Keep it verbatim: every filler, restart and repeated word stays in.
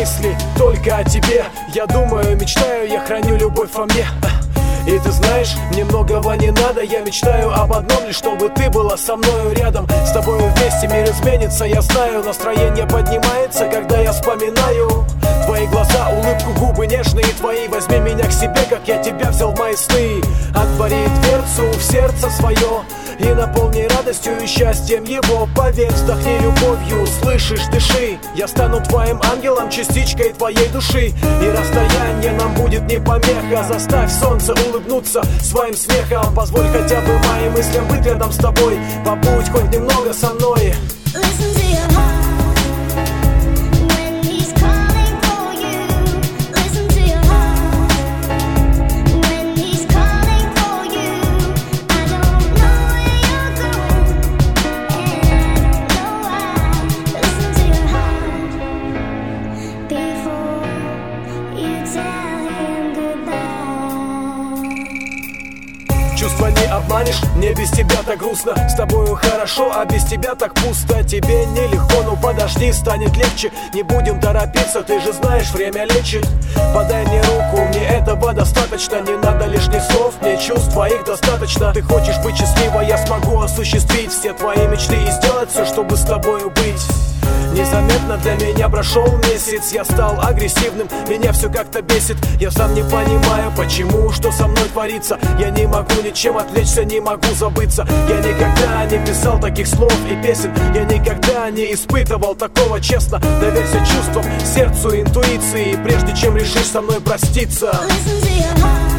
мысли только о тебе. Я думаю, мечтаю, я храню любовь во мне. И ты знаешь, мне многого не надо. Я мечтаю об одном лишь, чтобы ты была со мною рядом. С тобою вместе мир изменится, я знаю. Настроение поднимается, когда я вспоминаю твои глаза, улыбку, губы нежные твои. Возьми меня к себе, как я тебя взял в мои сны. Отвори дверцу в сердце свое и наполни радостью и счастьем его. Поверь, вздохни любовью, слышишь, дыши. Я стану твоим ангелом, частичкой твоей души. И расстояние нам будет не помеха. Заставь солнце улыбнуться своим смехом. Позволь хотя бы моим мыслям быть рядом с тобой. Побудь хоть немного со мной. Чувства не обманешь, мне без тебя так грустно. С тобою хорошо, а без тебя так пусто. Тебе нелегко, ну подожди, станет легче. Не будем торопиться, ты же знаешь, время лечит. Подай мне руку, мне этого достаточно. Не надо лишних слов, мне чувств твоих достаточно. Ты хочешь быть счастлива, я смогу осуществить все твои мечты и сделать все, чтобы с тобою быть. Незаметно для меня прошел месяц. Я стал агрессивным, меня все как-то бесит. Я сам не понимаю, почему, что со мной творится. Я не могу ничем отвлечься, не могу забыться. Я никогда не писал таких слов и песен. Я никогда не испытывал такого, честно. Доверься чувствам, сердцу, интуиции, прежде чем решишь со мной проститься.